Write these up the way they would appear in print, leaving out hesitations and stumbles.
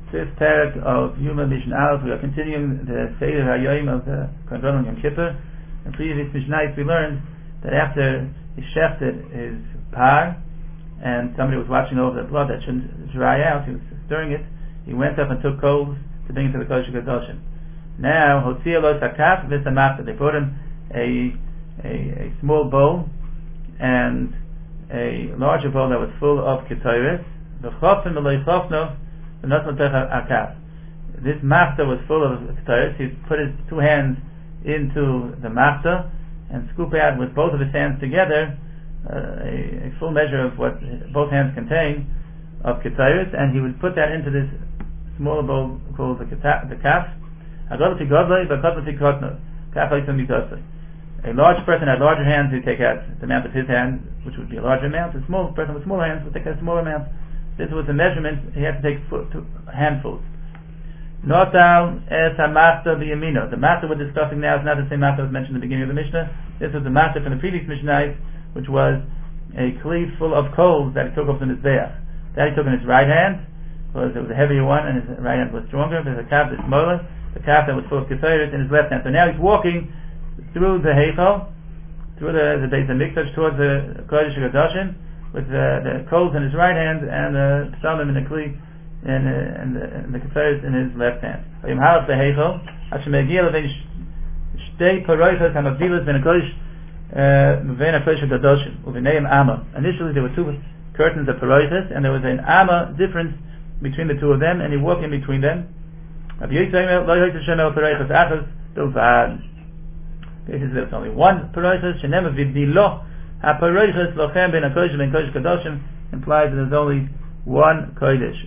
fifth parak of Yuma Mishnah Aleph. We are continuing the Seder HaYom of the Kohen Yom Kippur. In previous Mishnahs we learned that after he shechted his par and somebody was watching over the blood that shouldn't dry out, he was stirring it, he went up and took coals to bring it to the Kodesh HaKadoshim. Now Hotzia Lo Sakaf V'Samachta, they brought him a small bowl and a larger bowl that was full of ketoris. This machta was full of ketoris. He put his two hands into the machta and scoop out with both of his hands together a full measure of what both hands contain of ketoris, and he would put that into this smaller bowl called the kaf. A large person had larger hands, he'd take out the amount of his hand, which would be a larger amount. A small person with smaller hands would take out a smaller amount. This was the measurement. He had to take handfuls. Notal es hamachta b'yamino. The machta we're discussing now is not the same machta that was mentioned at the beginning of the Mishnah. This was the machta from the previous Mishnah, which was a cleave full of coals that he took off the mizbeach. That he took in his right hand, because it was a heavier one, and his right hand was stronger. There's a calf that's smaller. The calf that was full of ketores in his left hand. So now he's walking through the Heichal, through the Beis HaMikdash towards the Kodesh HaKadoshim, with the coals in his right hand and the psalm in the kli and the ketores in his left hand. Initially there were two curtains of paroiches, and there was an amma difference between the two of them, and he walked in between them. There's only one paroiches. Shenema v'dilo haparoiches lochem ben hakodesh ben kodesh kadoshim implies that there's only one kodesh,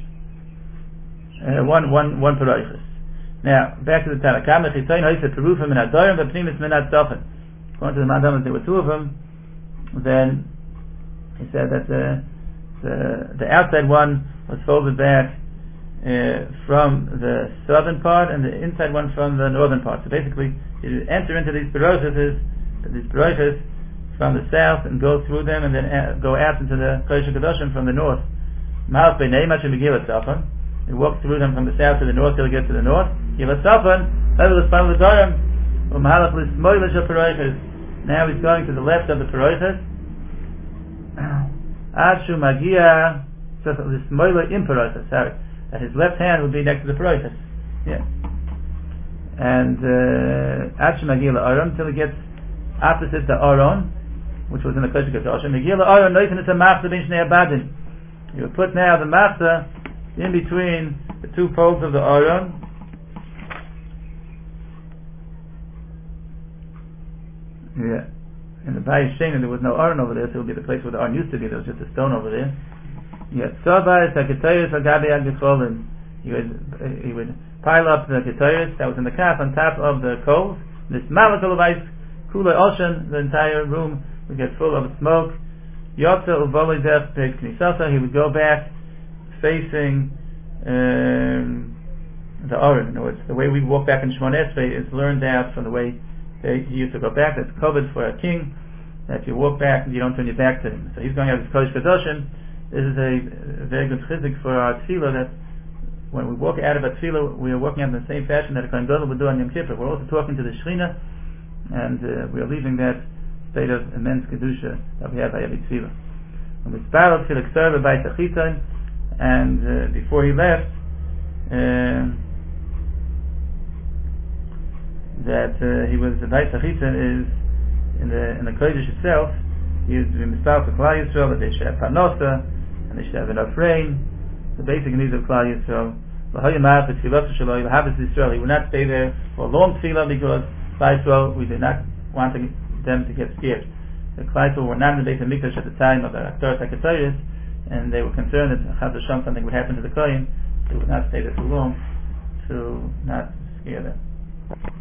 one paroiches. Now back to the Tanakh. Mechitzayin ha'iseh perufim min hadorim v'pnimis min hatzofim. According to the Madam, there were two of them. Then he said that the outside one was folded back from the southern part, and the inside one from the northern part. So basically, you enter into these paroiches from the south and go through them, and then go out into the Kodesh HaKadoshim from the north. You walk through them from the south to the north till you get to the north. Now he's going to the left of the paroiches. Sorry. That his left hand would be next to the paroiches. Yeah. And Achimagila Aron till he gets opposite the Aron, which was in the Kodesh HaKadoshim. Megila Aron noitin is a machta bin shnei abadim. You would put now the machta in between the two folds of the Aron. Yeah. In the Bayis Sheni there was no Aron over there, so it would be the place where the Aron used to be. There was just a stone over there. Yes, he would pile up the ketores that was in the calf on top of the coals. This malakalavice kula ocean, the entire room would get full of smoke. Yotza uvolidech peknisasa. He would go back facing the Aron. In other words, the way we walk back in Shemon Esrei is learned out from the way he used to go back. That's covered for a king, that you walk back and you don't turn your back to him. So he's going out of his Kodesh Kadoshim. This is a very good chizik for our tefillah, that when we walk out of a tefillah, we are walking out in the same fashion that a Kohen Gadol would do on Yom Kippur. We're also talking to the Shekhinah, and we are leaving that state of immense kedusha that we have by every tefillah. And we sparrowed tefillah k'sarva by Tachiton, and before he left, that he was the Beit Tachiton is in the Kodesh itself. He is to be mispal for Klal Yisrael, that they should have parnosa, and they should have enough rain, the basic needs of Klal Yisrael. He would not stay there for a long tefillah, because Klal Yisrael, we did not want them to get scared. The Klal Yisrael were not in the Beis HaMikdash at the time of the Aktaras HaKetores, and they were concerned that Chas v'Shalom something would happen to the Kohen. They would not stay there too long to not scare them.